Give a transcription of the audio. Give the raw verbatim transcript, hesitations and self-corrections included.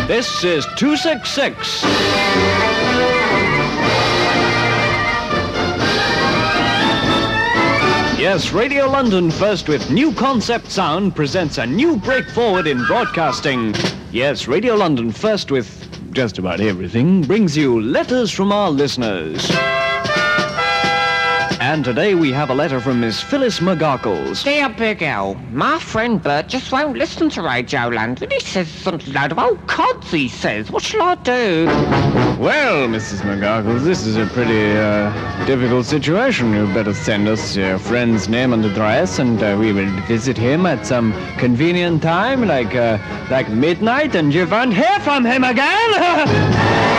This is two sixty-six. Yes, Radio London First with New Concept Sound presents a new break forward in broadcasting. Yes, Radio London First with just about everything brings you letters from our listeners. And today we have a letter from Miss Phyllis McGarkles. Dear Big L, my friend Bert just won't listen to Radio London. He says some load of old cods, he says. What shall I do? Well, Missus McGarkles, this is a pretty uh, difficult situation. You'd better send us your friend's name and address, and uh, we will visit him at some convenient time, like uh, like midnight, and you won't hear from him again.